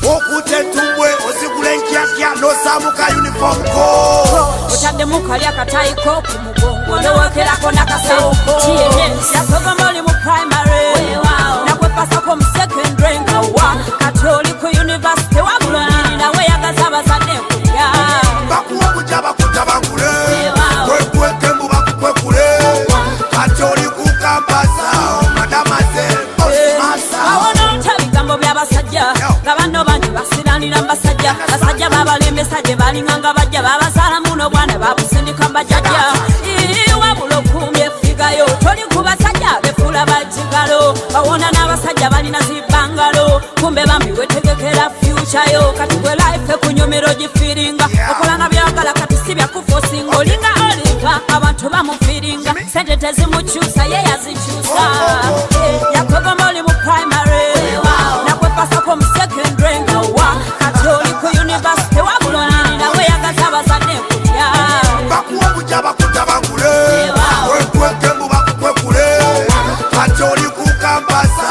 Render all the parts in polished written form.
okutetumbwe osigula enkyakya nosamuka uniform ko otadde mukali akatayiko ku mugongo ndowokerako nakasawoko TNS yakogoma oli mu primary nakwepasako mu secondary nga wa kati oli ku university wabuloniri nawe yagaza abazadde kulya bakuwa kujja bakutabangule kwekwekembu bakukwekule kati oli ku kampasa madamazel awona oluta by'abasajja nga banno bangi basiranira mbasajja basajja babalembesa gye balinganga bajja babasala muno bwana babusindika mbajajja wabula okumya effigayo toli ku basajja befuula bajigalo bawona n'abasajja balina zibbangalo kumbe bambi wetegekera fyucayo kati gwe life ekunyomero gifiringa okolanga byagala kati si byakufosinga olinga oliva abantu bamufiringa sente tezimukyusa ye yazikyusa yakwegomba oli mu primary nakwepasako mu secondary nga wa kati oli ku university wabuloniri nawe yagaza abazadde kulya bakuwa kujja bakutabangule wekwekembu bakukwekule kati oli ku kampasa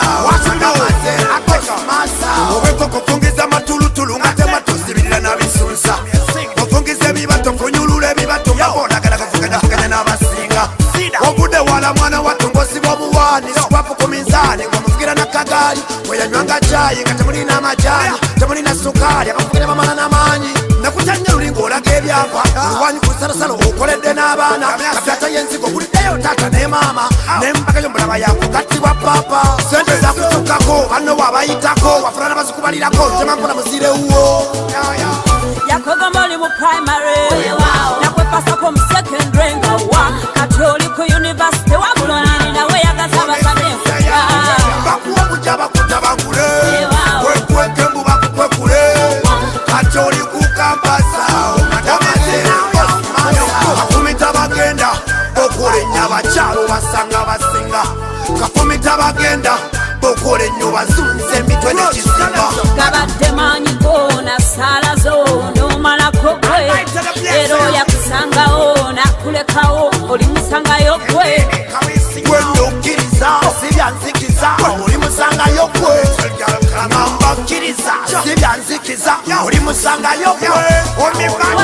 obekokofungisa amatulutulu nga tematusibirira nabisunsa ofungisa ebibato funyulula ebibato nga bonagala kafuganyafuganya n'abasinga obudde wala mwana watungosibwa obuwani sikwafu ku minzaani ngamuvugira nakagaali weyanywanga cayi nga temulina amajaani temulina sukaali akafugira bamala n'amaanyi nakutanya lulinga olaga ebyava oluwanyi ku lusalasala okoledde n'abaana kapyata y'enzigo buliddeyo taata ne maama nembagayo mbulaba yakugattibwa paapa sente zakutukkako banno wabayitako wafuna n'abazikubalirako temankola muzirewuwo yakwegomba oli mu primary nakwepasako mu secondary nga wa kati oli ku university wabuloniri nawe yagaza abazadde kulya bakuwa kujja bakutabangule wekwekembu bakukwekule kati oli ku kampasa kafumita bagenda bokola abakyalo basanga basinga kafumita bagenda bokola ennyo bazunza emitwe nekisinga gabadde maanyi goona saala zo n'omalako gwe era oyakusangawo nakulekawo oli musangayo gwe gwe ndokkiriza si byanzikiza oli musangayo gwe ngamba kkiriza si byanzikiza oli musangayo gwe